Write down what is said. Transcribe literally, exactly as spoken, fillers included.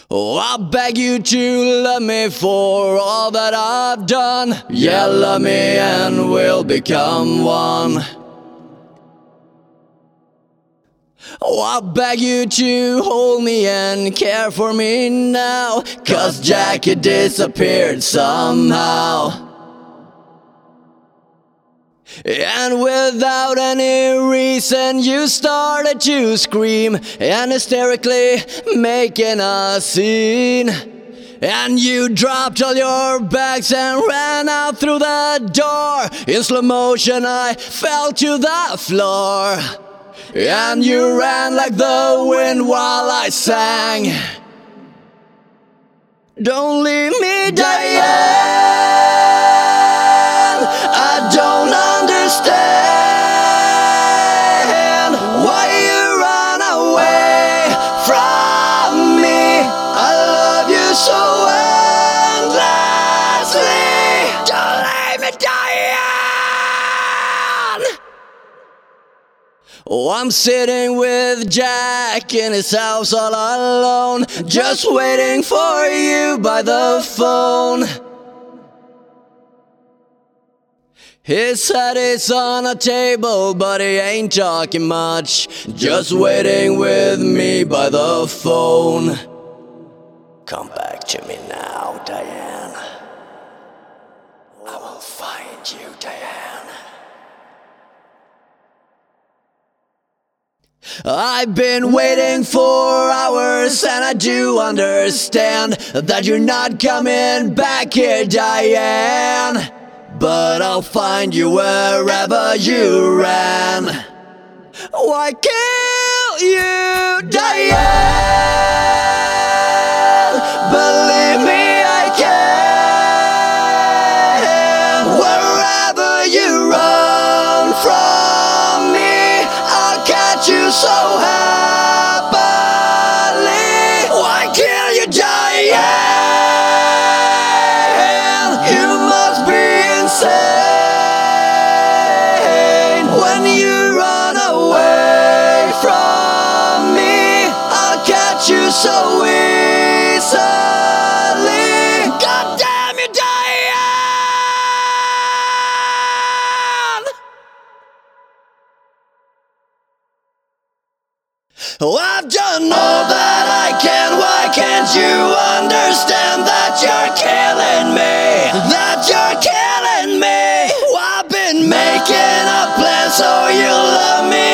Oh, I beg you to love me for all that I've done. Yeah, love me and we'll become one. Oh, I beg you to hold me and care for me now, 'cause Jackie disappeared somehow. And without any reason you started to scream and hysterically making a scene. And you dropped all your bags and ran out through the door. In slow motion I fell to the floor. And you ran like the wind while I sang, "Don't leave me, Diane." I don't understand why you run away from me. I love you so endlessly. Don't leave me, Diane. Oh, I'm sitting with Jack in his house all alone, just waiting for you by the phone. His head is on a table, but he ain't talking much, just waiting with me by the phone. Come back to me now, Diane. I will find you, Diane. I've been waiting for hours, and I do understand that you're not coming back here, Diane. But I'll find you wherever you ran. Why kill you, Diane? Believe me, I can. Wherever you run from me, I'll catch you so happily. Why kill you, Diane? When you run away from me, I'll catch you so easily. God damn you, Diane! Oh, I've done all that I can. Why can't you understand that you're killing me? That you're killing me. I've been making a plan so you'll love me